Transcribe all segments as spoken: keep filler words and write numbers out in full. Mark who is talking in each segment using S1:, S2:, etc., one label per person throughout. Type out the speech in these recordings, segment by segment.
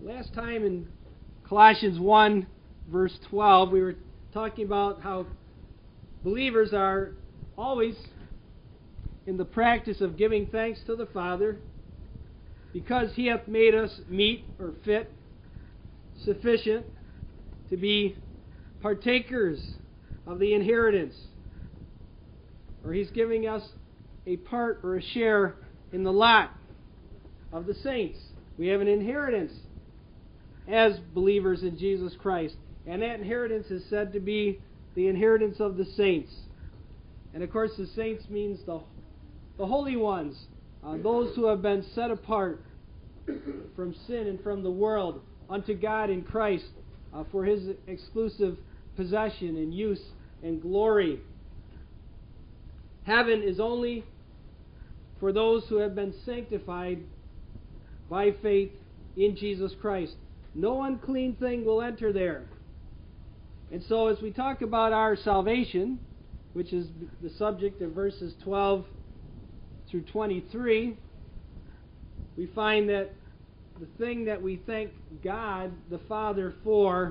S1: Last time in Colossians one, verse twelve, we were talking about how believers are always in the practice of giving thanks to the Father because He hath made us meet or fit, sufficient to be partakers of the inheritance. Or He's giving us a part or a share in the lot of the saints. We have an inheritance as believers in Jesus Christ. And that inheritance is said to be the inheritance of the saints. And of course the saints means the, the holy ones, uh, those who have been set apart from sin and from the world unto God in Christ uh, for His exclusive possession and use and glory. Heaven is only for those who have been sanctified by faith in Jesus Christ. No unclean thing will enter there. And so as we talk about our salvation, which is the subject of verses twelve through twenty-three, we find that the thing that we thank God the Father for,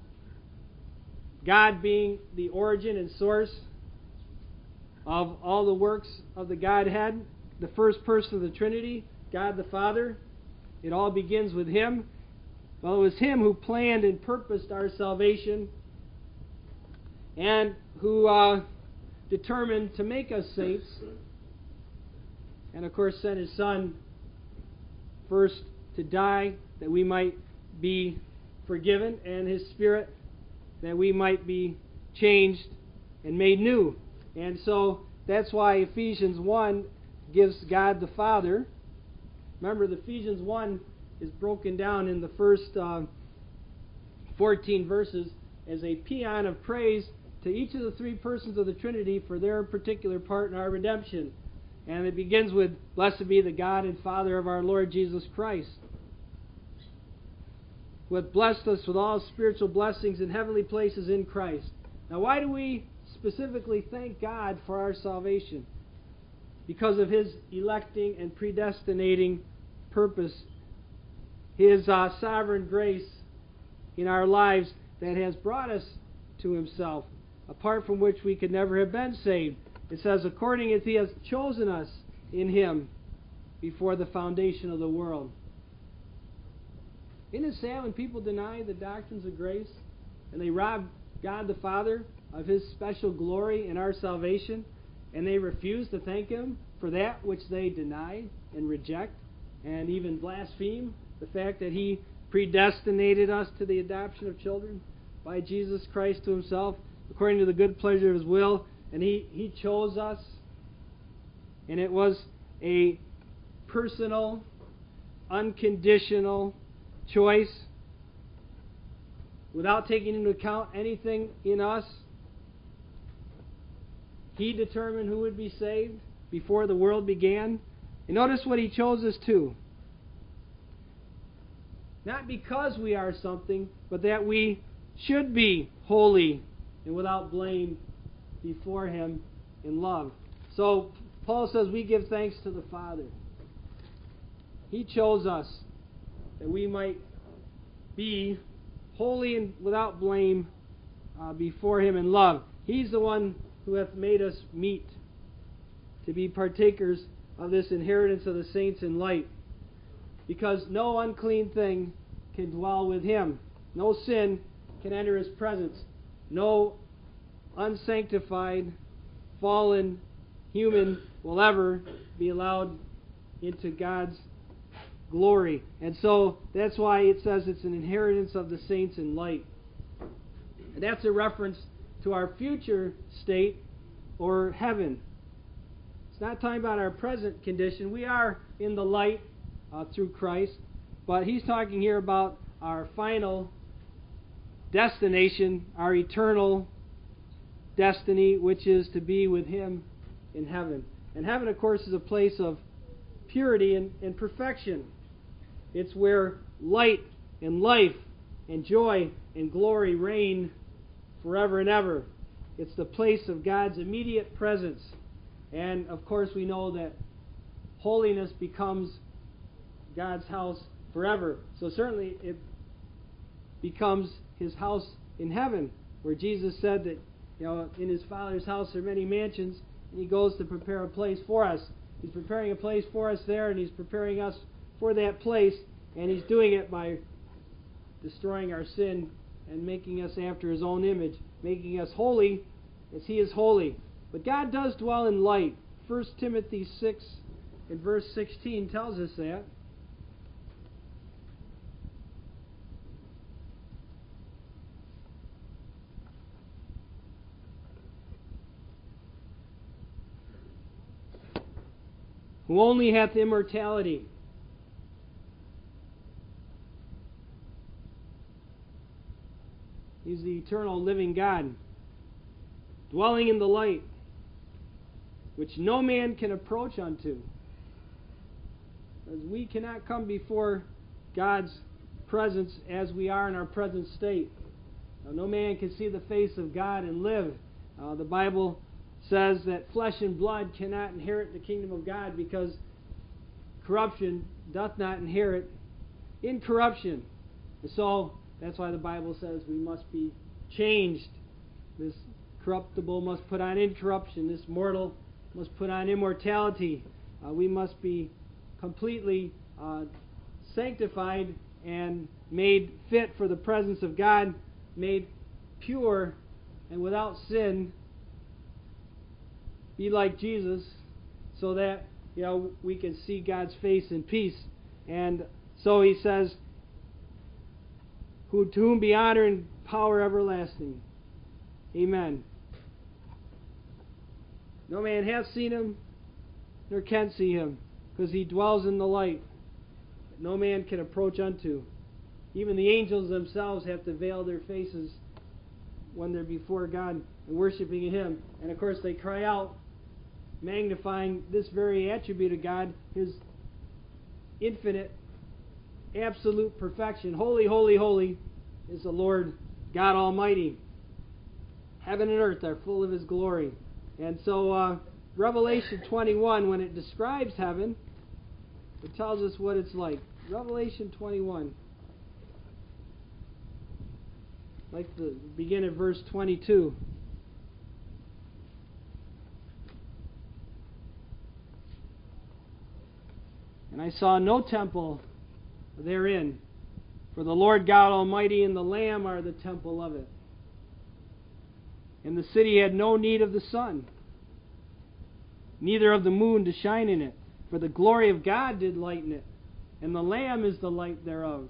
S1: God being the origin and source of all the works of the Godhead, the first person of the Trinity, God the Father, it all begins with Him. Well, it was Him who planned and purposed our salvation and who uh, determined to make us saints, and of course sent His Son first to die that we might be forgiven, and His Spirit that we might be changed and made new. And so that's why Ephesians one gives God the Father. Remember, the Ephesians one is broken down in the first uh, fourteen verses as a paean of praise to each of the three persons of the Trinity for their particular part in our redemption. And it begins with, "Blessed be the God and Father of our Lord Jesus Christ, who hath blessed us with all spiritual blessings in heavenly places in Christ." Now, why do we specifically thank God for our salvation? Because of His electing and predestinating purpose, His uh, sovereign grace in our lives that has brought us to Himself, apart from which we could never have been saved. It says, according as He has chosen us in Him before the foundation of the world. Isn't it sad when people deny the doctrines of grace and they rob God the Father of His special glory in our salvation, and they refuse to thank Him for that which they deny and reject and even blaspheme, the fact that He predestinated us to the adoption of children by Jesus Christ to Himself according to the good pleasure of His will, and He, he chose us, and it was a personal, unconditional choice without taking into account anything in us. He determined who would be saved before the world began. And notice what He chose us to. Not because we are something, but that we should be holy and without blame before Him in love. So Paul says we give thanks to the Father. He chose us that we might be holy and without blame uh, before Him in love. He's the one who hath made us meet to be partakers of this inheritance of the saints in light. Because no unclean thing can dwell with Him. No sin can enter His presence. No unsanctified, fallen human will ever be allowed into God's glory. And so that's why it says it's an inheritance of the saints in light. And that's a reference to our future state or heaven. It's not talking about our present condition. We are in the light uh, through Christ, but he's talking here about our final destination, our eternal destiny, which is to be with Him in heaven. And heaven, of course, is a place of purity and, and perfection. It's where light and life and joy and glory reign forever and ever. It's the place of God's immediate presence. And of course we know that holiness becomes God's house forever. So certainly it becomes his house in heaven, where Jesus said that, you know, in his Father's house are many mansions, and he goes to prepare a place for us. He's preparing a place for us there, and he's preparing us for that place, and he's doing it by destroying our sin and making us after his own image, making us holy as he is holy. But God does dwell in light. First Timothy six and verse sixteen tells us that. Who only hath immortality. He's the eternal living God, dwelling in the light, which no man can approach unto. As we cannot come before God's presence as we are in our present state. Now, no man can see the face of God and live. Uh, the Bible says that flesh and blood cannot inherit the kingdom of God, because corruption doth not inherit incorruption. And so that's why the Bible says we must be changed. This corruptible must put on incorruption. This mortal must put on immortality. Uh, we must be completely uh, sanctified and made fit for the presence of God, made pure and without sin, be like Jesus, so that, you know, we can see God's face in peace. And so he says, who to whom be honor and power everlasting. Amen. No man hath seen him, nor can see him, because he dwells in the light that no man can approach unto. Even the angels themselves have to veil their faces when they're before God and worshiping him. And of course they cry out, magnifying this very attribute of God, his infinite, absolute perfection. Holy, holy, holy is the Lord God Almighty. Heaven and earth are full of his glory. And so uh, Revelation twenty-one, when it describes heaven, it tells us what it's like. Revelation twenty-one. Like the begin at verse twenty-two. And I saw no temple therein, for the Lord God Almighty and the Lamb are the temple of it. And the city had no need of the sun, neither of the moon to shine in it, for the glory of God did lighten it, and the Lamb is the light thereof.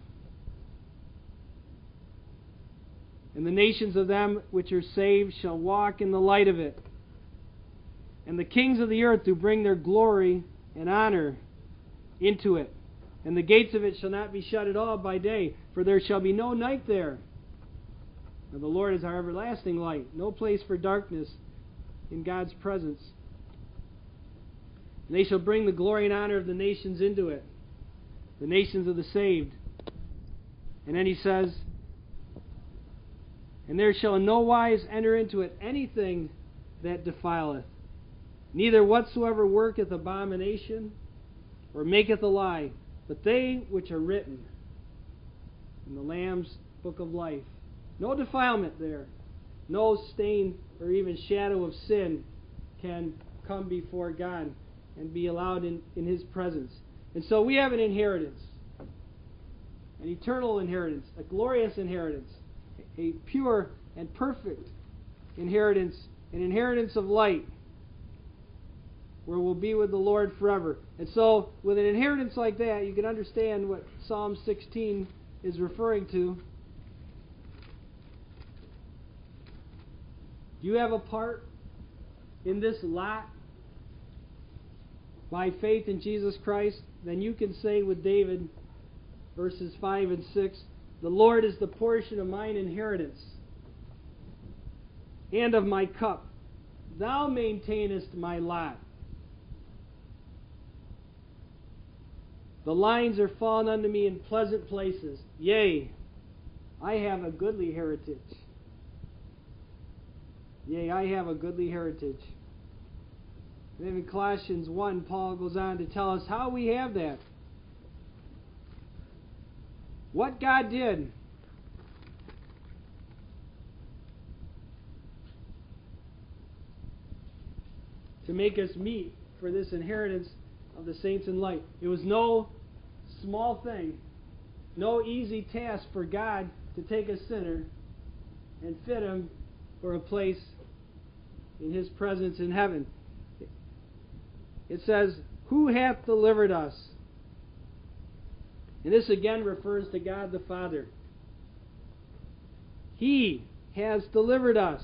S1: And the nations of them which are saved shall walk in the light of it. And the kings of the earth do bring their glory and honor into it. And the gates of it shall not be shut at all by day, for there shall be no night there. And the Lord is our everlasting light, no place for darkness in God's presence. And they shall bring the glory and honor of the nations into it, the nations of the saved. And then he says, and there shall in no wise enter into it anything that defileth, neither whatsoever worketh abomination, or maketh a lie, but they which are written in the Lamb's book of life. No defilement there. No stain or even shadow of sin can come before God and be allowed in, in his presence. And so we have an inheritance, an eternal inheritance, a glorious inheritance, a pure and perfect inheritance, an inheritance of light, where we'll be with the Lord forever. And so, with an inheritance like that, you can understand what Psalm sixteen is referring to. Do you have a part in this lot by faith in Jesus Christ? Then you can say with David, verses five and six, the Lord is the portion of mine inheritance and of my cup. Thou maintainest my lot. The lines are fallen unto me in pleasant places. Yea, I have a goodly heritage. Yea, I have a goodly heritage. And then in Colossians one, Paul goes on to tell us how we have that. what God did to make us meet for this inheritance of the saints in light. It was no small thing, no easy task for God to take a sinner and fit him for a place in His presence in heaven. It says, "Who hath delivered us?" And this again refers to God the Father. He has delivered us.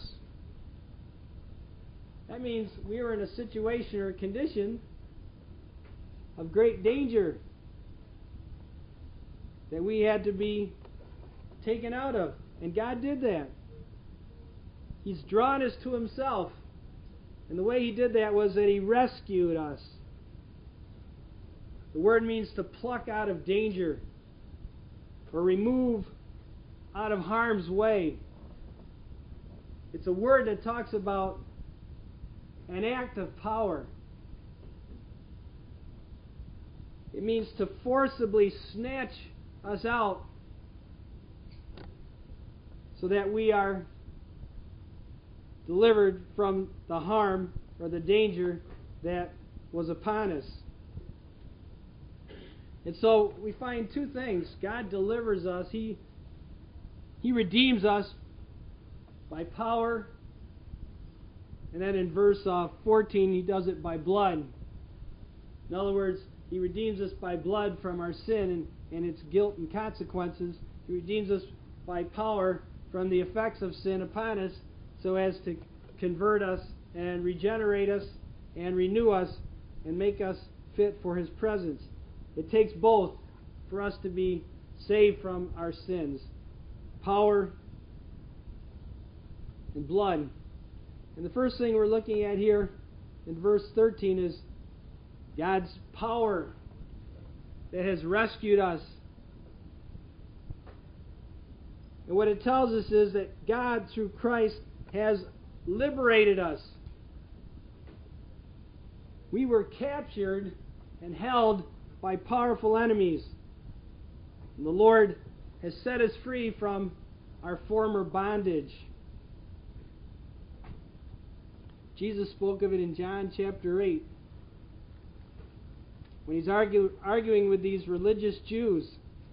S1: That means we were in a situation or a condition of great danger that we had to be taken out of. And God did that. He's drawn us to Himself. And the way He did that was that He rescued us. The word means to pluck out of danger or remove out of harm's way. It's a word that talks about an act of power. It means to forcibly snatch us out so that we are delivered from the harm or the danger that was upon us. And so we find two things. God delivers us. He, he redeems us by power. And then in verse uh, fourteen, He does it by blood. In other words, He redeems us by blood from our sin and, and its guilt and consequences. He redeems us by power from the effects of sin upon us, so as to convert us and regenerate us and renew us and make us fit for His presence. It takes both for us to be saved from our sins. Power and blood. And the first thing we're looking at here in verse thirteen is God's power that has rescued us. And what it tells us is that God, through Christ, has liberated us. We were captured and held by powerful enemies. And the Lord has set us free from our former bondage. Jesus spoke of it in John chapter eight, when He's argue, arguing with these religious Jews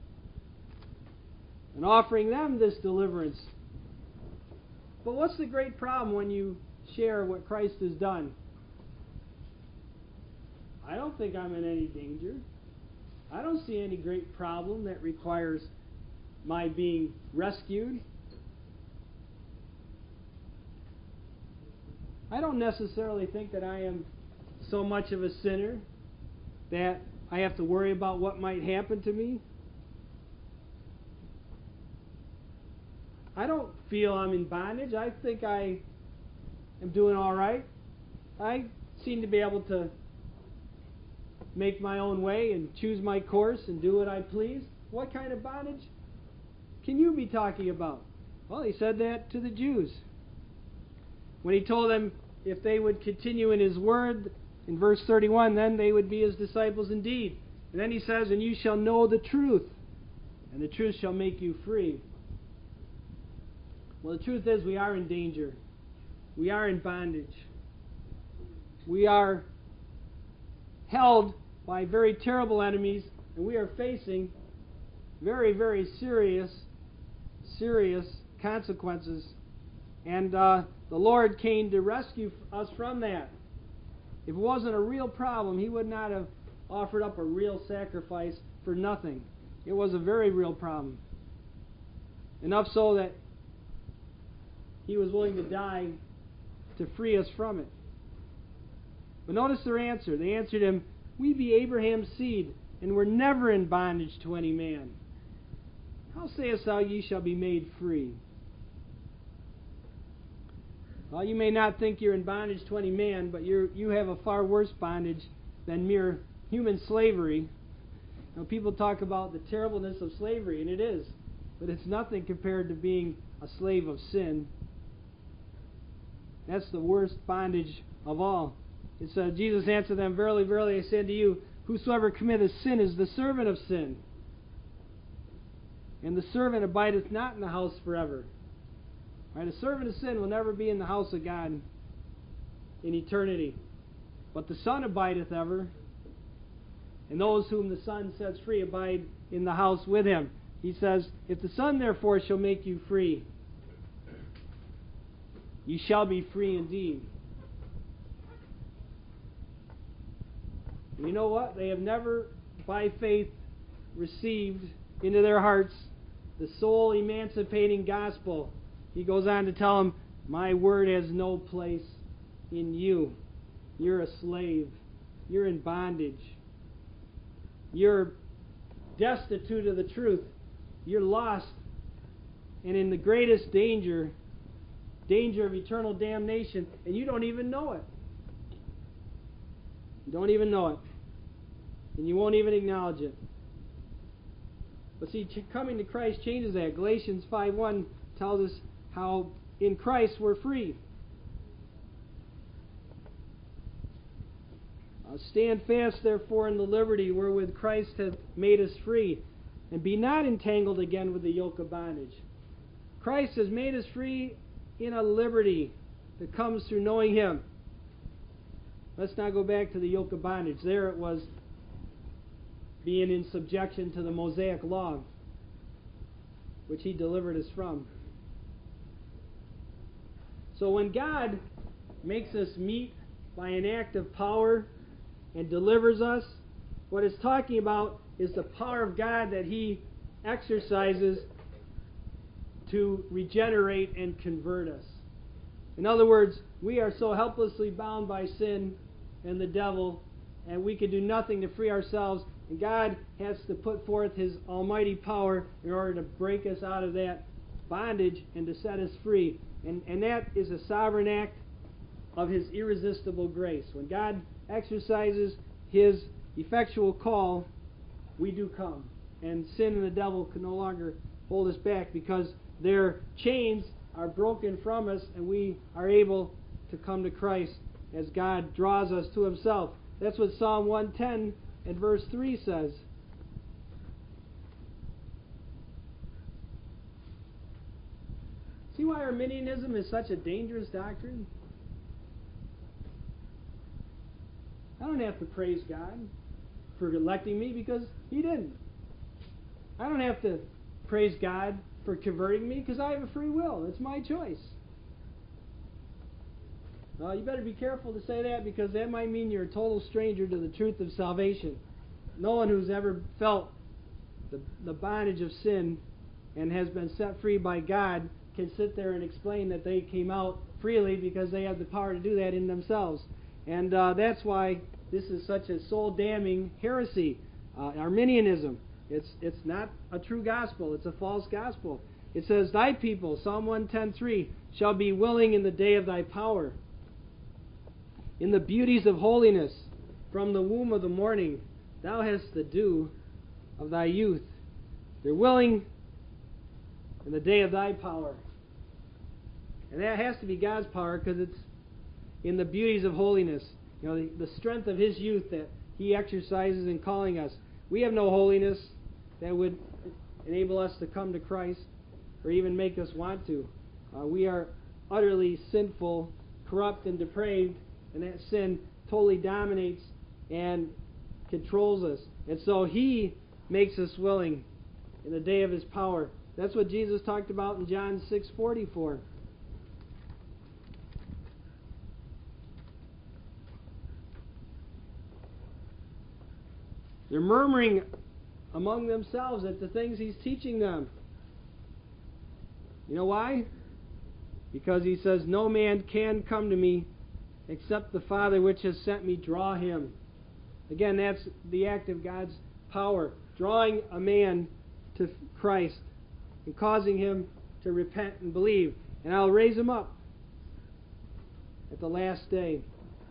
S1: and offering them this deliverance. But what's the great problem when you share what Christ has done? I don't think I'm in any danger. I don't see any great problem that requires my being rescued. I don't necessarily think that I am so much of a sinner that I have to worry about what might happen to me. I don't feel I'm in bondage. I think I am doing all right. I seem to be able to make my own way and choose my course and do what I please. What kind of bondage can you be talking about? Well, He said that to the Jews. When He told them if they would continue in His word, in verse thirty-one, then they would be His disciples indeed. And then He says, and you shall know the truth, and the truth shall make you free. Well, the truth is we are in danger. We are in bondage. We are held by very terrible enemies, and we are facing very, very serious, serious consequences. And uh, the Lord came to rescue us from that. If it wasn't a real problem, He would not have offered up a real sacrifice for nothing. It was a very real problem. Enough so that He was willing to die to free us from it. But notice their answer. They answered Him, we be Abraham's seed, and were never in bondage to any man. How sayest thou, ye shall be made free? Well, you may not think you're in bondage to any man, but you you have a far worse bondage than mere human slavery. Now, people talk about the terribleness of slavery, and it is, but it's nothing compared to being a slave of sin. That's the worst bondage of all. It's uh, Jesus answered them, verily, verily, I say unto you, whosoever committeth sin is the servant of sin. And the servant abideth not in the house forever. Right? A servant of sin will never be in the house of God in eternity. But the Son abideth ever. And those whom the Son sets free abide in the house with him. He says, if the Son therefore shall make you free, you shall be free indeed. And you know what? They have never, by faith, received into their hearts the soul emancipating gospel. He goes on to tell them, my word has no place in you. You're a slave. You're in bondage. You're destitute of the truth. You're lost and in the greatest danger, danger of eternal damnation, and you don't even know it. You don't even know it. And you won't even acknowledge it. But see, coming to Christ changes that. Galatians five one tells us how in Christ we're free. Uh, Stand fast, therefore, in the liberty wherewith Christ hath made us free, and be not entangled again with the yoke of bondage. Christ has made us free in a liberty that comes through knowing Him. Let's not go back to the yoke of bondage. There it was being in subjection to the Mosaic law, which He delivered us from. So when God makes us meet by an act of power and delivers us, what it's talking about is the power of God that He exercises to regenerate and convert us. In other words, we are so helplessly bound by sin and the devil, and we can do nothing to free ourselves, and God has to put forth His almighty power in order to break us out of that bondage and to set us free. And, and that is a sovereign act of His irresistible grace. When God exercises His effectual call, we do come. And sin and the devil can no longer hold us back because their chains are broken from us and we are able to come to Christ as God draws us to Himself. That's what Psalm one ten and verse three says. See why Arminianism is such a dangerous doctrine? I don't have to praise God for electing me because He didn't. I don't have to praise God for converting me because I have a free will. It's my choice. Well, you better be careful to say that because that might mean you're a total stranger to the truth of salvation. No one who's ever felt the, the bondage of sin and has been set free by God can sit there and explain that they came out freely because they have the power to do that in themselves. And uh, that's why this is such a soul-damning heresy, uh, Arminianism. It's it's not a true gospel. It's a false gospel. It says, Thy people, Psalm one ten three, shall be willing in the day of Thy power. In the beauties of holiness, from the womb of the morning, Thou hast the dew of Thy youth. They're willing in the day of Thy power. And that has to be God's power because it's in the beauties of holiness. You know, the, the strength of His youth that He exercises in calling us. We have no holiness that would enable us to come to Christ or even make us want to. Uh, we are utterly sinful, corrupt, and depraved, and that sin totally dominates and controls us. And so He makes us willing in the day of His power. That's what Jesus talked about in John six forty-four. They're murmuring among themselves at the things He's teaching them. You know why? Because He says, No man can come to me except the Father which has sent me draw him. Again, that's the act of God's power, drawing a man to Christ and causing him to repent and believe. And I'll raise him up at the last day.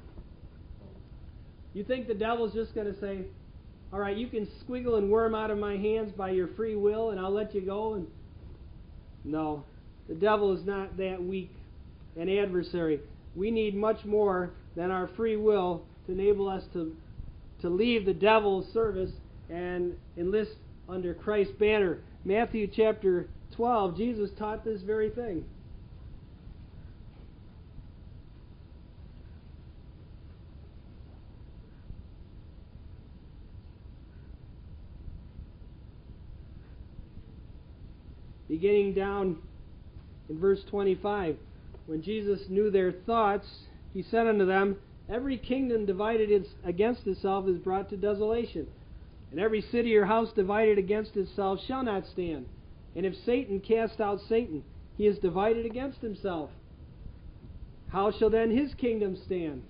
S1: You think the devil's just going to say, all right, you can squiggle and worm out of my hands by your free will and I'll let you go? And no, the devil is not that weak an adversary. We need much more than our free will to enable us to, to leave the devil's service and enlist under Christ's banner. Matthew chapter twelve, Jesus taught this very thing. Beginning down in verse twenty-five, when Jesus knew their thoughts, he said unto them, Every kingdom divided against itself is brought to desolation, and every city or house divided against itself shall not stand. And if Satan cast out Satan, he is divided against himself. How shall then his kingdom stand?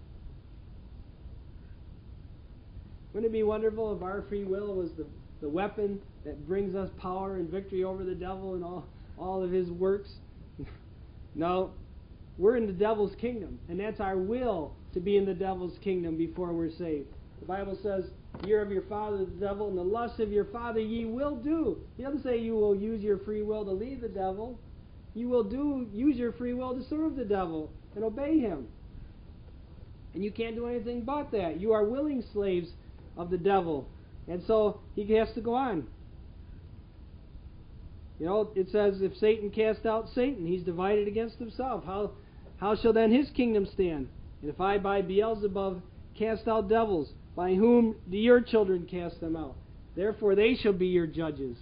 S1: Wouldn't it be wonderful if our free will was the, the weapon that brings us power and victory over the devil and all, all of his works? No, we're in the devil's kingdom, and that's our will to be in the devil's kingdom before we're saved. The Bible says, Ye are of your father the devil, and the lusts of your father ye will do. He doesn't say you will use your free will to leave the devil. You will do use your free will to serve the devil and obey him. And you can't do anything but that. You are willing slaves of the devil. And so he has to go on. You know, it says, if Satan cast out Satan, he's divided against himself. How, how shall then his kingdom stand? And if I by Beelzebub cast out devils, by whom do your children cast them out? Therefore they shall be your judges.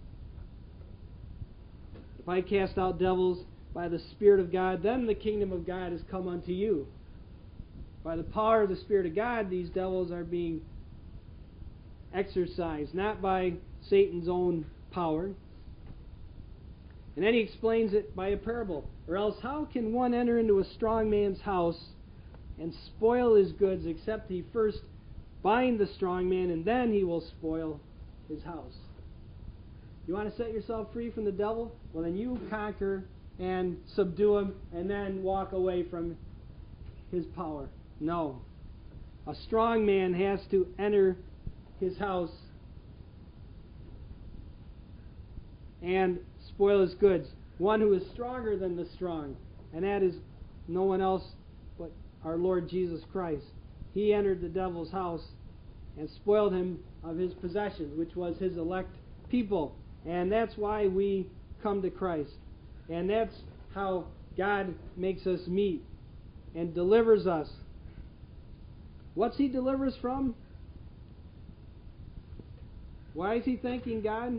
S1: If I cast out devils by the Spirit of God, then the kingdom of God is come unto you. By the power of the Spirit of God, these devils are being exercised, not by Satan's own power. And then he explains it by a parable. Or else how can one enter into a strong man's house and spoil his goods, except he first bind the strong man, and then he will spoil his house? You want to set yourself free from the devil? Well, then you conquer and subdue him, and then walk away from his power. No. A strong man has to enter his house and spoil his goods. One who is stronger than the strong, and that is no one else but our Lord Jesus Christ. He entered the devil's house and spoiled him of his possessions, which was his elect people. And that's why we come to Christ. And that's how God makes us meet and delivers us. What's he deliver us from? Why is he thanking God?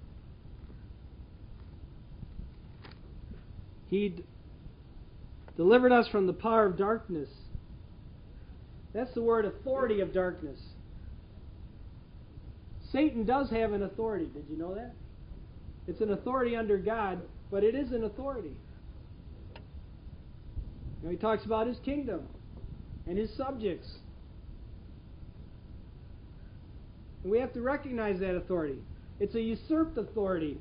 S1: He d- delivered us from the power of darkness. That's the word authority of darkness. Satan does have an authority. Did you know that? It's an authority under God, but it is an authority. Now he talks about his kingdom and his subjects. And we have to recognize that authority. It's a usurped authority.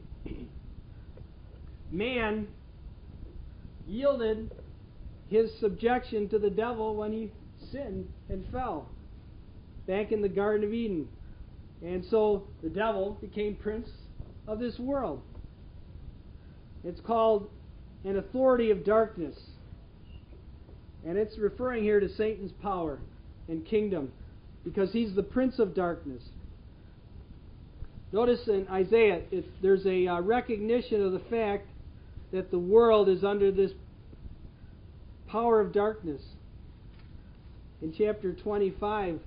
S1: Man yielded his subjection to the devil when he sinned and fell back in the Garden of Eden. And so the devil became prince of this world. It's called an authority of darkness. And it's referring here to Satan's power and kingdom, because he's the prince of darkness. Notice in Isaiah, it, there's a uh, recognition of the fact that the world is under this power of darkness. In chapter twenty-five,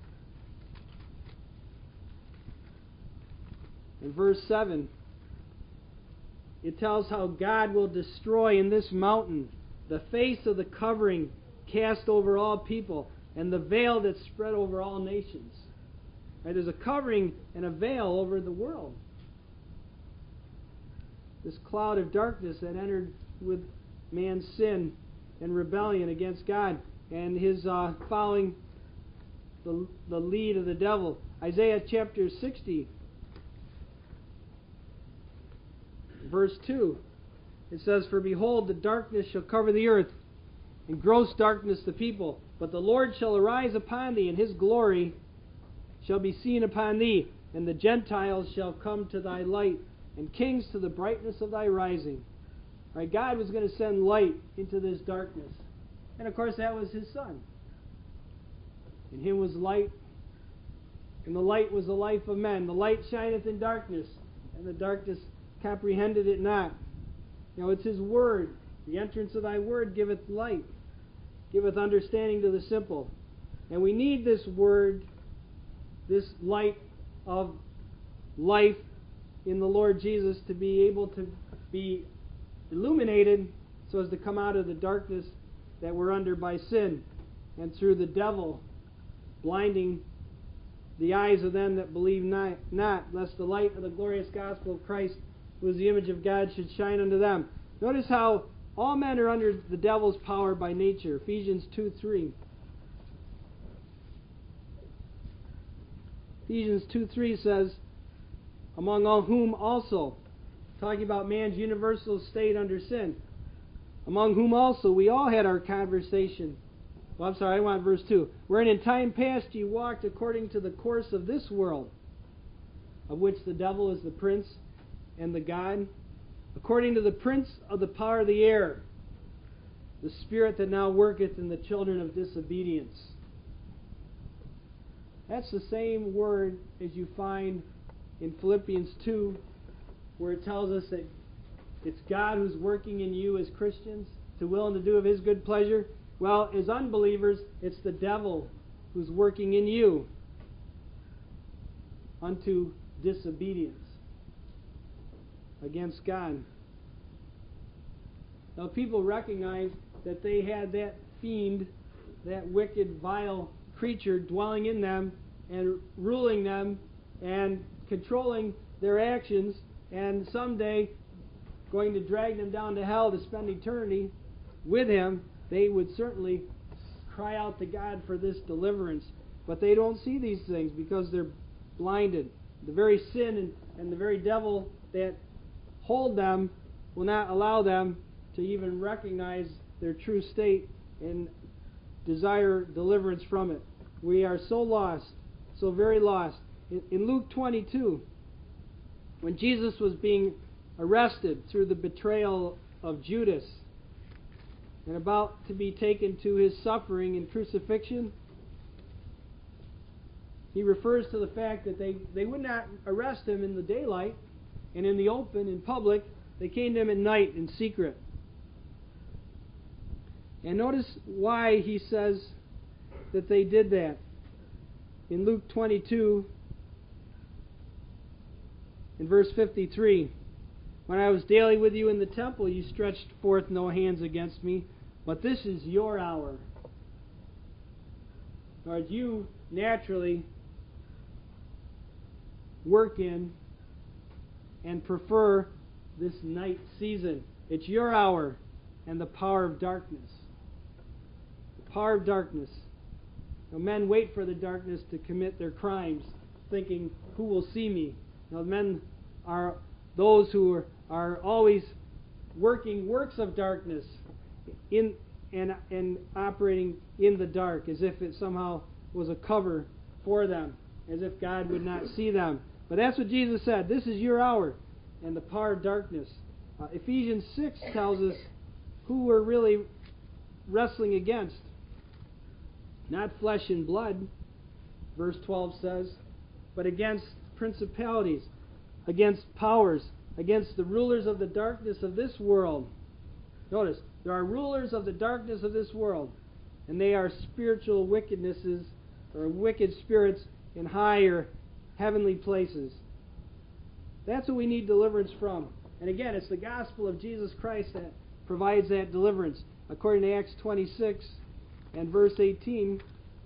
S1: in verse seven, it tells how God will destroy in this mountain the face of the covering cast over all people, and the veil that's spread over all nations. Right, there's a covering and a veil over the world. This cloud of darkness that entered with man's sin and rebellion against God, and his uh, following the, the lead of the devil. Isaiah chapter sixty, verse two. It says, For behold, the darkness shall cover the earth, and gross darkness the people. But the Lord shall arise upon thee, and his glory shall be seen upon thee. And the Gentiles shall come to thy light, and kings to the brightness of thy rising. Right, God was going to send light into this darkness. And of course that was his Son. In him was light, and the light was the life of men. The light shineth in darkness, and the darkness comprehended it not. Now it's His Word. The entrance of Thy Word giveth light, giveth understanding to the simple. And we need this Word, this light of life in the Lord Jesus, to be able to be illuminated so as to come out of the darkness that we're under by sin and through the devil blinding the eyes of them that believe not, not, lest the light of the glorious gospel of Christ, who is the image of God, should shine unto them. Notice how all men are under the devil's power by nature. Ephesians two three. Ephesians two three says, among all whom also, talking about man's universal state under sin, among whom also we all had our conversation. Well, I'm sorry, I want verse two. Wherein in time past ye walked according to the course of this world, of which the devil is the prince and the god, according to the prince of the power of the air, the spirit that now worketh in the children of disobedience. That's the same word as you find in Philippians two, where it tells us that it's God who's working in you as Christians to will and to do of His good pleasure. Well, as unbelievers, it's the devil who's working in you unto disobedience against God. Now, people recognize that they had that fiend, that wicked, vile creature dwelling in them and ruling them and controlling their actions, and someday going to drag them down to hell to spend eternity with him. They would certainly cry out to God for this deliverance. But they don't see these things because they're blinded. The very sin and, and the very devil that hold them will not allow them to even recognize their true state and desire deliverance from it. We are so lost, so very lost. In, in Luke twenty-two, when Jesus was being arrested through the betrayal of Judas and about to be taken to His suffering and crucifixion, He refers to the fact that they, they would not arrest Him in the daylight and in the open, in public. They came to Him at night in secret. And notice why He says that they did that. In Luke twenty-two, in verse fifty-three, when I was daily with you in the temple, you stretched forth no hands against me, but this is your hour. Lord, you naturally work in and prefer this night season. It's your hour and the power of darkness. The power of darkness. Now, men wait for the darkness to commit their crimes, thinking, who will see me? Now, men are those who are, are always working works of darkness in and, and operating in the dark, as if it somehow was a cover for them, as if God would not see them. But that's what Jesus said. This is your hour and the power of darkness. Uh, Ephesians six tells us who we're really wrestling against. Not flesh and blood, verse twelve says, but against principalities, against powers, against the rulers of the darkness of this world. Notice, there are rulers of the darkness of this world, and they are spiritual wickednesses, or wicked spirits in higher heavenly places. That's what we need deliverance from. And again, it's the gospel of Jesus Christ that provides that deliverance. According to Acts twenty-six and verse eighteen,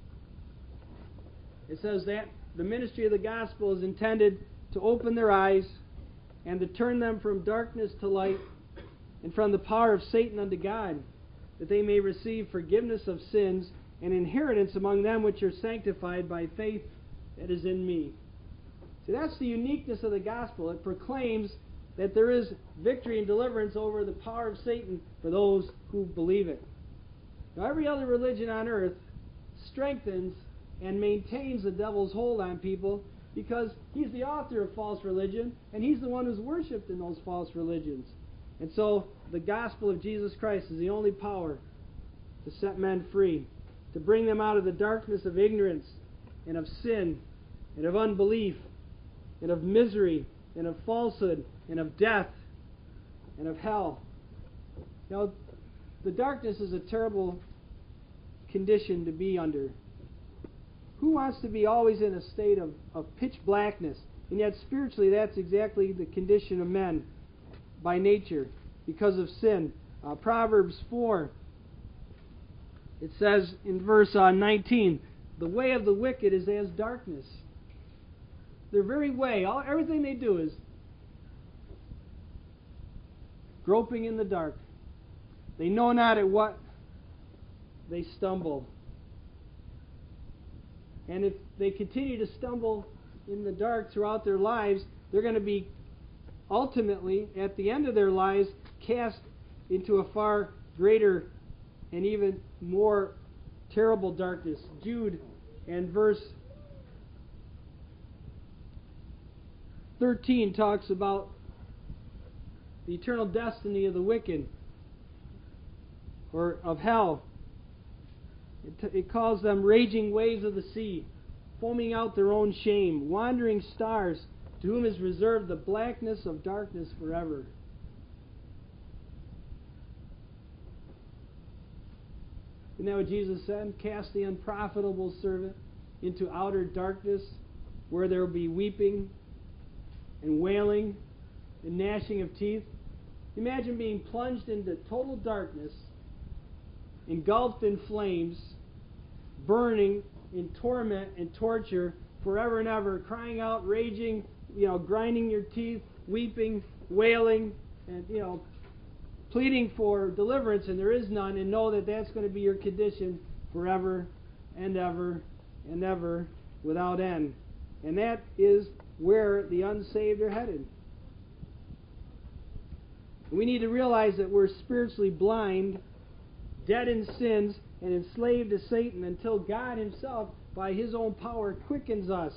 S1: it says that the ministry of the gospel is intended to open their eyes and to turn them from darkness to light and from the power of Satan unto God, that they may receive forgiveness of sins and inheritance among them which are sanctified by faith that is in me. See, that's the uniqueness of the gospel. It proclaims that there is victory and deliverance over the power of Satan for those who believe it. Now, every other religion on earth strengthens and maintains the devil's hold on people because he's the author of false religion and he's the one who's worshipped in those false religions. And so the gospel of Jesus Christ is the only power to set men free, to bring them out of the darkness of ignorance and of sin and of unbelief and of misery and of falsehood and of death and of hell. You know, the darkness is a terrible condition to be under. Who wants to be always in a state of, of pitch blackness? And yet spiritually that's exactly the condition of men by nature because of sin. Uh, Proverbs four, it says in verse uh, nineteen, the way of the wicked is as darkness. Their very way, all, everything they do is groping in the dark. They know not at what they stumble. And if they continue to stumble in the dark throughout their lives, they're going to be ultimately, at the end of their lives, cast into a far greater and even more terrible darkness. Jude and verse thirteen talks about the eternal destiny of the wicked, or of hell. It, t- it calls them raging waves of the sea, foaming out their own shame, wandering stars, to whom is reserved the blackness of darkness forever. Isn't that what Jesus said? Cast the unprofitable servant into outer darkness, where there will be weeping and wailing and gnashing of teeth. Imagine being plunged into total darkness, engulfed in flames, burning in torment and torture forever and ever, crying out, raging, you know, grinding your teeth, weeping, wailing, and, you know, pleading for deliverance, and there is none, and know that that's going to be your condition forever and ever and ever without end. And that is where the unsaved are headed. We need to realize that we're spiritually blind, dead in sins, and enslaved to Satan until God Himself, by His own power, quickens us.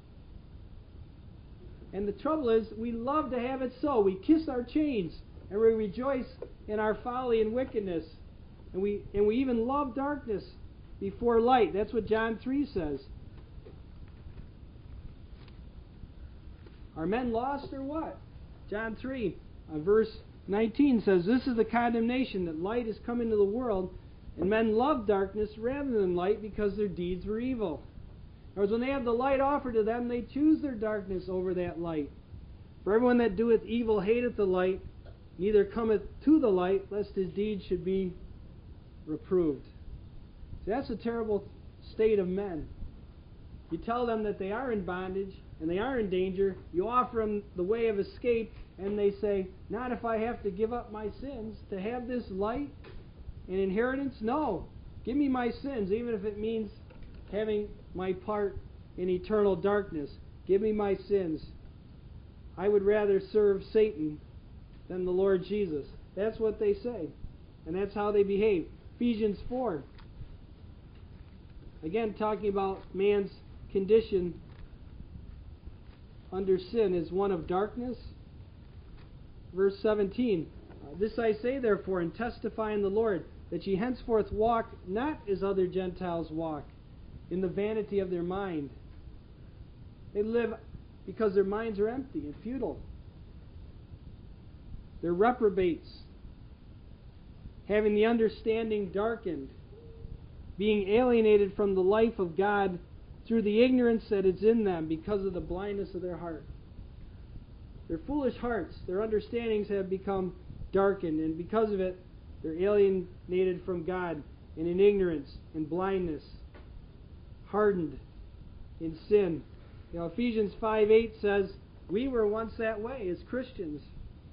S1: And the trouble is, we love to have it so. We kiss our chains, and we rejoice in our folly and wickedness. And we, and we even love darkness before light. That's what John three says. Are men lost or what? John three, uh, verse nineteen says, this is the condemnation, that light has come into the world, and men love darkness rather than light, because their deeds were evil. In other words, when they have the light offered to them, they choose their darkness over that light. For everyone that doeth evil hateth the light, neither cometh to the light, lest his deeds should be reproved. See, that's a terrible state of men. You tell them that they are in bondage and they are in danger. You offer them the way of escape, and they say, not if I have to give up my sins to have this light and inheritance. No, give me my sins, even if it means having my part in eternal darkness. Give me my sins. I would rather serve Satan than the Lord Jesus. That's what they say, and that's how they behave. Ephesians four, again talking about man's condition under sin, is one of darkness. Verse seventeen, uh, this I say therefore, and testify in the Lord, that ye henceforth walk not as other Gentiles walk, in the vanity of their mind. They live because their minds are empty and futile. They're reprobates, having the understanding darkened, being alienated from the life of God through the ignorance that is in them because of the blindness of their heart. Their foolish hearts, their understandings have become darkened, and because of it, they're alienated from God, and in ignorance and blindness, hardened in sin. You know, Ephesians five eight says, we were once that way as Christians.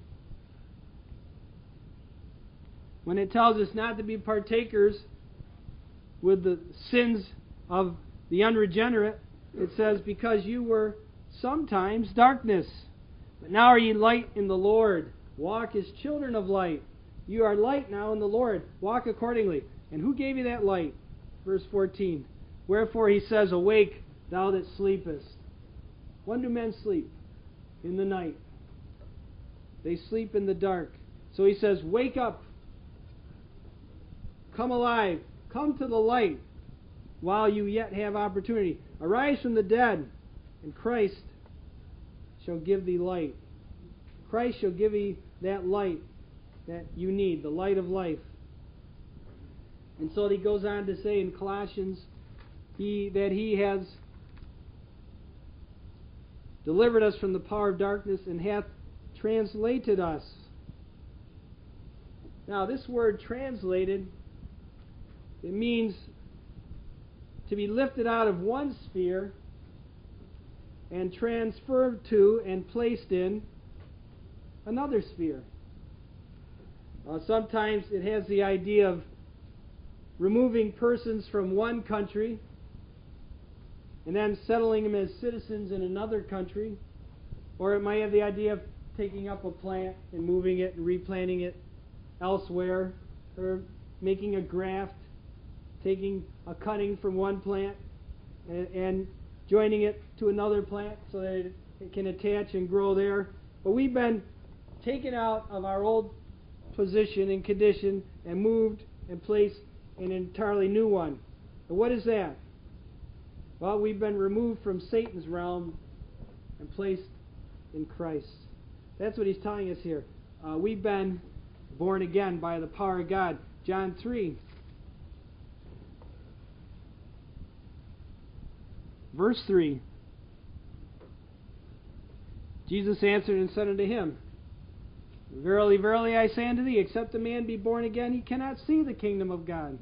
S1: When it tells us not to be partakers with the sins of the unregenerate, it says, because you were sometimes darkness, but now are ye light in the Lord. Walk as children of light. You are light now in the Lord. Walk accordingly. And who gave you that light? Verse fourteen. Wherefore he says, awake, thou that sleepest. When do men sleep? In the night. They sleep in the dark. So he says, wake up. Come alive. Come to the light while you yet have opportunity. Arise from the dead, and Christ shall give thee light. Christ shall give thee that light that you need, the light of life. And so he goes on to say in Colossians he, that he has delivered us from the power of darkness and hath translated us. Now this word translated, it means to be lifted out of one sphere and transferred to and placed in another sphere. Uh, sometimes it has the idea of removing persons from one country and then settling them as citizens in another country. Or it might have the idea of taking up a plant and moving it and replanting it elsewhere. Or making a graft, taking a cutting from one plant and, and joining it to another plant so that it, it can attach and grow there. But we've been taken out of our old position and condition and moved and placed in an entirely new one. And what is that? Well, we've been removed from Satan's realm and placed in Christ. That's what he's telling us here. Uh, we've been born again by the power of God. John three, verse three. Jesus answered and said unto him, Verily, verily, I say unto thee, except a man be born again, he cannot see the kingdom of God.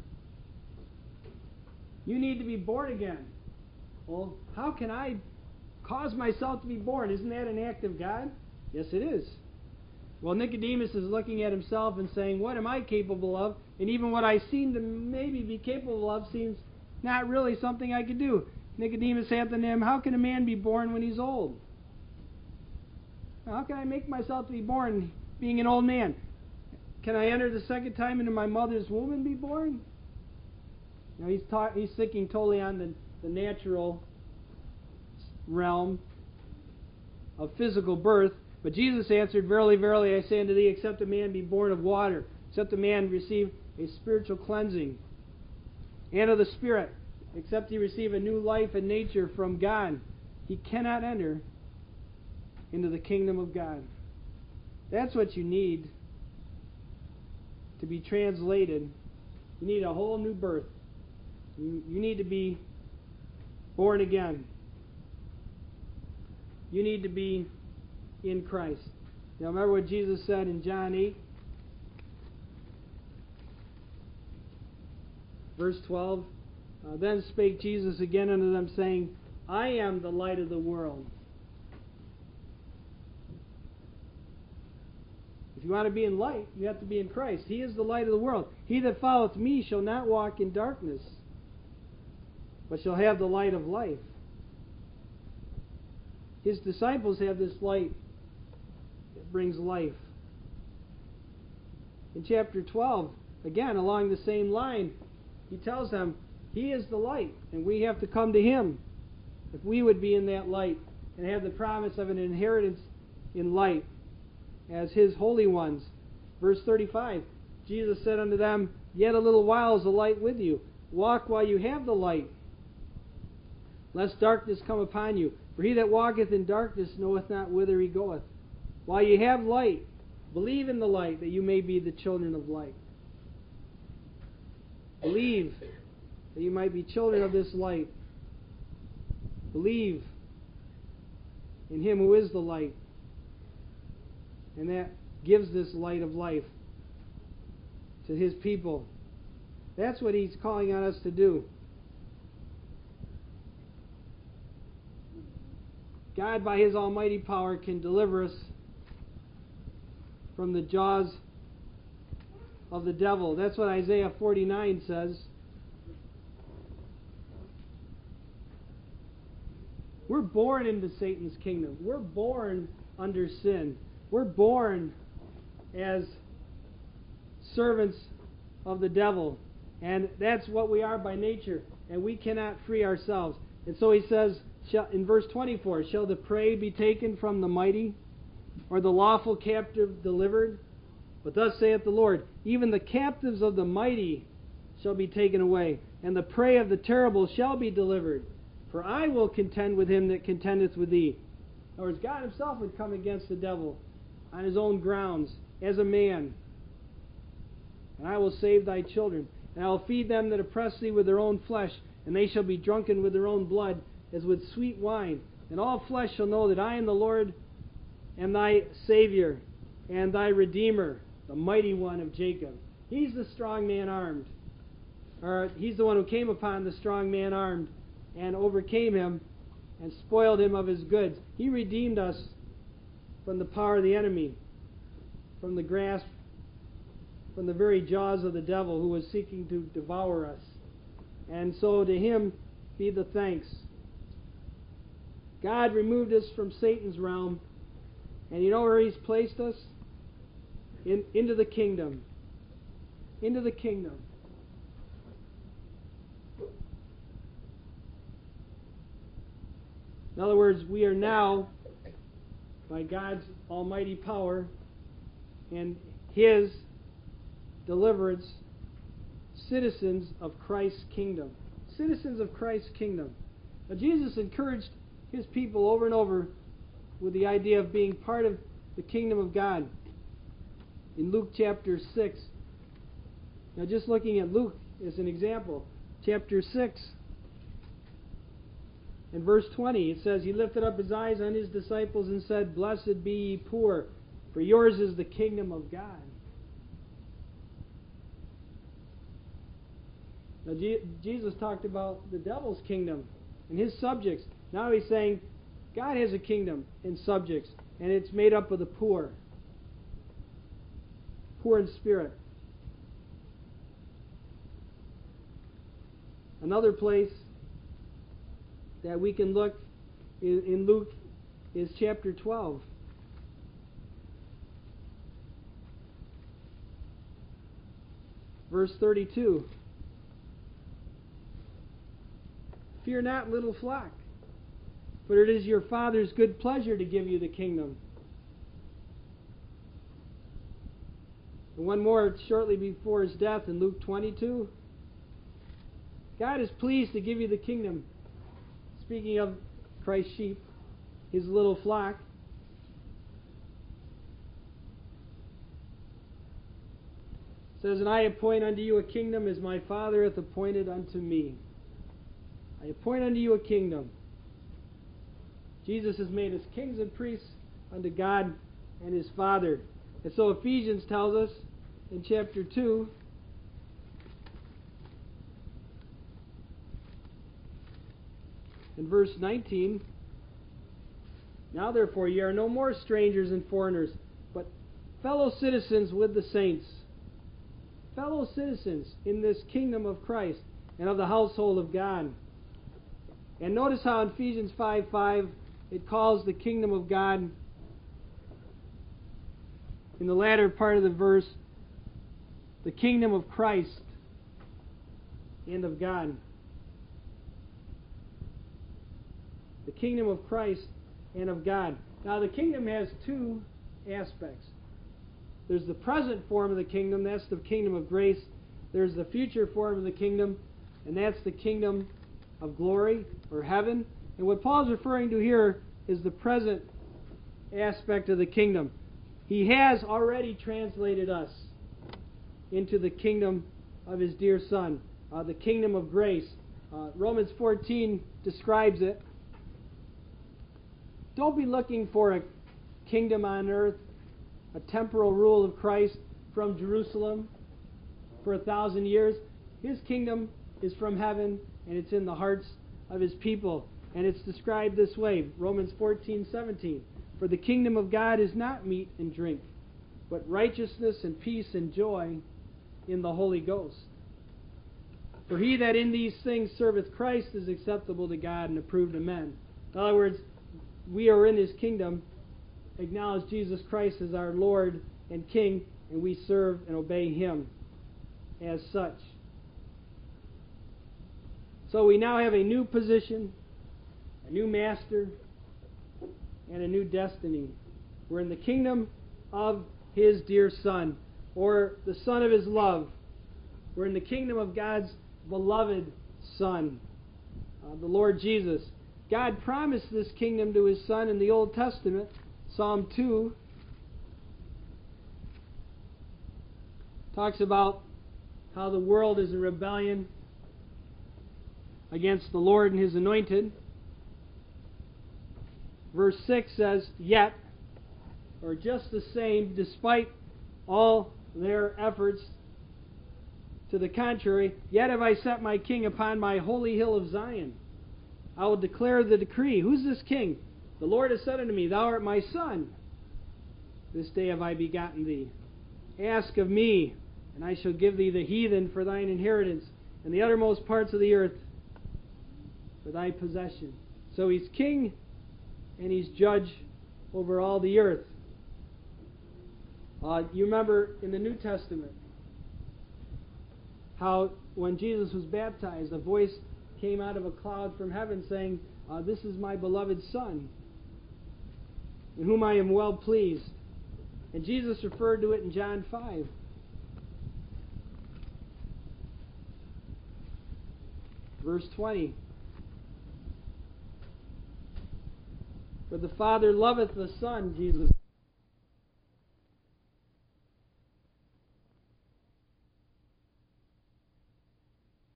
S1: You need to be born again. Well, how can I cause myself to be born? Isn't that an act of God? Yes, it is. Well, Nicodemus is looking at himself and saying, what am I capable of? And even what I seem to maybe be capable of seems not really something I could do. Nicodemus said unto him, how can a man be born when he's old? How can I make myself to be born being an old man? Can I enter the second time into my mother's womb and be born? Now he's ta- he's thinking totally on the, the natural realm of physical birth. But Jesus answered, Verily, verily, I say unto thee, except a man be born of water, except a man receive a spiritual cleansing, and of the Spirit, except he receive a new life and nature from God, he cannot enter into the kingdom of God. That's what you need to be translated. You need a whole new birth. You, you need to be born again. You need to be in Christ. Now remember what Jesus said in John eight, verse twelve. Uh, then spake Jesus again unto them, saying, I am the light of the world. If you want to be in light, you have to be in Christ. He is the light of the world. He that followeth me shall not walk in darkness, but shall have the light of life. His disciples have this light that brings life. In chapter twelve, again, along the same line, he tells them, He is the light, and we have to come to Him if we would be in that light and have the promise of an inheritance in light as His holy ones. Verse thirty-five, Jesus said unto them, Yet a little while is the light with you. Walk while you have the light, lest darkness come upon you. For he that walketh in darkness knoweth not whither he goeth. While you have light, believe in the light, that you may be the children of light. Believe that you might be children of this light. Believe in Him who is the light. And that gives this light of life to His people. That's what He's calling on us to do. God, by His almighty power, can deliver us from the jaws of the devil. That's what Isaiah forty-nine says. We're born into Satan's kingdom. We're born under sin. We're born as servants of the devil. And that's what we are by nature. And we cannot free ourselves. And so he says in verse twenty-four, Shall the prey be taken from the mighty, or the lawful captive delivered? But thus saith the Lord, Even the captives of the mighty shall be taken away, and the prey of the terrible shall be delivered. For I will contend with him that contendeth with thee, In other words, God himself would come against the devil on his own grounds as a man. And I will save thy children, and I will feed them that oppress thee with their own flesh, and they shall be drunken with their own blood, as with sweet wine. And all flesh shall know that I am the Lord, am thy Savior, and thy Redeemer, the mighty one of Jacob. He's the strong man armed. Or he's the one who came upon the strong man armed and overcame him and spoiled him of his goods. He redeemed us from the power of the enemy, from the grasp, from the very jaws of the devil who was seeking to devour us. And so to him be the thanks. God removed us from Satan's realm, and you know where he's placed us? In, into the kingdom. Into the kingdom. In other words, we are now, by God's almighty power and his deliverance, citizens of Christ's kingdom. Citizens of Christ's kingdom. Now, Jesus encouraged his people over and over with the idea of being part of the kingdom of God. In Luke chapter six. Now, just looking at Luke as an example, chapter six and verse twenty, it says, He lifted up his eyes on his disciples and said, Blessed be ye poor, for yours is the kingdom of God. Now, Je- Jesus talked about the devil's kingdom and his subjects. Now he's saying God has a kingdom and subjects, and it's made up of the poor. Poor in spirit. Another place that we can look in, in Luke is chapter twelve. Verse thirty-two. Fear not, little flock, for it is your Father's good pleasure to give you the kingdom. And one more shortly before his death in Luke twenty-two. God is pleased to give you the kingdom. Speaking of Christ's sheep, his little flock. It says, And I appoint unto you a kingdom as my Father hath appointed unto me. I appoint unto you a kingdom. Jesus has made us kings and priests unto God and his Father. And so Ephesians tells us in chapter two, in verse nineteen, Now therefore ye are no more strangers and foreigners, but fellow citizens with the saints. Fellow citizens in this kingdom of Christ and of the household of God. And notice how in Ephesians five five it calls the kingdom of God, in the latter part of the verse, the kingdom of Christ and of God. The kingdom of Christ and of God. Now the kingdom has two aspects. There's the present form of the kingdom, that's the kingdom of grace. There's the future form of the kingdom, and that's the kingdom of glory or heaven. And what Paul's referring to here is the present aspect of the kingdom. He has already translated us into the kingdom of his dear Son, uh, the kingdom of grace. Uh, Romans fourteen describes it. Don't be looking for a kingdom on earth, a temporal rule of Christ from Jerusalem for a thousand years. His kingdom is from heaven, and it's in the hearts of his people. And it's described this way, Romans fourteen seventeen. For the kingdom of God is not meat and drink, but righteousness and peace and joy in the Holy Ghost. For he that in these things serveth Christ is acceptable to God and approved of men. In other words, we are in his kingdom, acknowledge Jesus Christ as our Lord and King, and we serve and obey him as such. So we now have a new position, a new master, and a new destiny. We're in the kingdom of his dear Son, or the Son of his love. We're in the kingdom of God's beloved Son, uh, the Lord Jesus. God promised this kingdom to His Son in the Old Testament. Psalm two talks about how the world is in rebellion against the Lord and His anointed. Verse six says, "Yet," or just the same, despite all their efforts to the contrary, "Yet have I set my king upon my holy hill of Zion. I will declare the decree." Who's this king? "The Lord has said unto me, Thou art my son. This day have I begotten thee. Ask of me, and I shall give thee the heathen for thine inheritance, and the uttermost parts of the earth for thy possession." So He's king, and He's judge over all the earth. Uh, you remember in the New Testament how when Jesus was baptized, a voice came out of a cloud from heaven saying, uh, "This is my beloved Son, in whom I am well pleased." And Jesus referred to it in John five. Verse twenty. "For the Father loveth the Son," Jesus